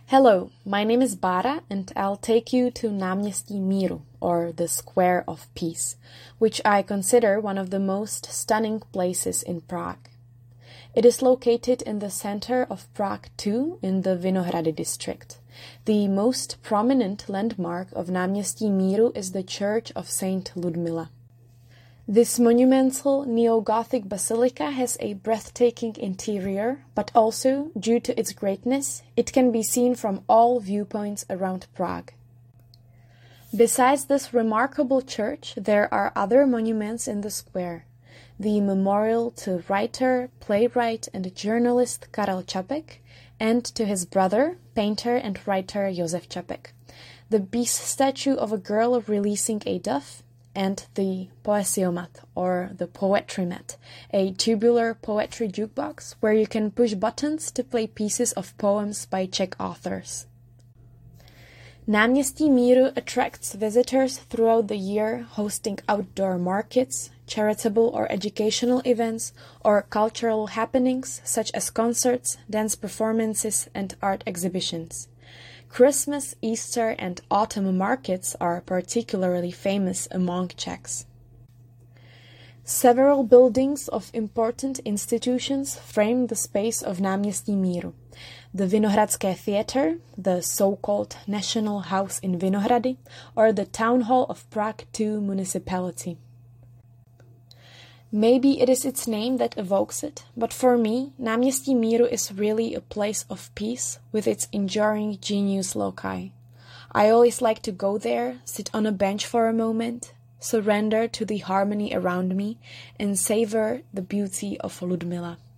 Hello, my name is Bara and I'll take you to Náměstí Míru, or the Square of Peace, which I consider one of the most stunning places in Prague. It is located in the center of Prague too, in the Vinohrady district. The most prominent landmark of Náměstí Míru is the Church of Saint Ludmila. This monumental neo-Gothic basilica has a breathtaking interior, but also, due to its greatness, it can be seen from all viewpoints around Prague. Besides this remarkable church, there are other monuments in the square. The memorial to writer, playwright and journalist Karel Čapek, and to his brother, painter and writer Josef Čapek. The beast statue of a girl releasing a dove, and the Poesiomat, or the Poetry Mat, a tubular poetry jukebox where you can push buttons to play pieces of poems by Czech authors. Náměstí Míru attracts visitors throughout the year, hosting outdoor markets, charitable or educational events, or cultural happenings such as concerts, dance performances, and art exhibitions. Christmas, Easter, and autumn markets are particularly famous among Czechs. Several buildings of important institutions frame the space of Náměstí Míru. The Vinohradské Theatre, the so-called National House in Vinohrady, or the Town Hall of Prague II municipality. Maybe it is its name that evokes it, but for me, Náměstí Míru is really a place of peace with its enduring genius loci. I always like to go there, sit on a bench for a moment, surrender to the harmony around me, and savor the beauty of Ludmila.